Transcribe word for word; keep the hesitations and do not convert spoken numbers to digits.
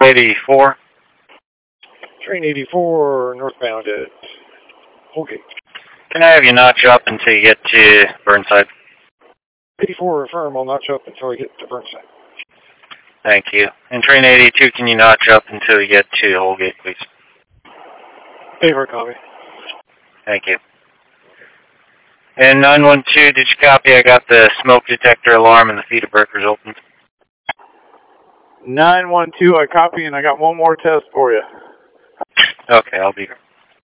eighty-four. Train eighty-four, northbound at Holgate. Can I have you notch up until you get to Burnside? eighty-four, affirm, I'll notch up until I get to Burnside. Thank you. And train eighty-two, can you notch up until you get to Holgate, please? eighty-four, copy. Thank you. And nine one two, did you copy? I got the smoke detector alarm and the feeder breakers open. nine one two, I copy, and I got one more test for you. Okay, I'll be here.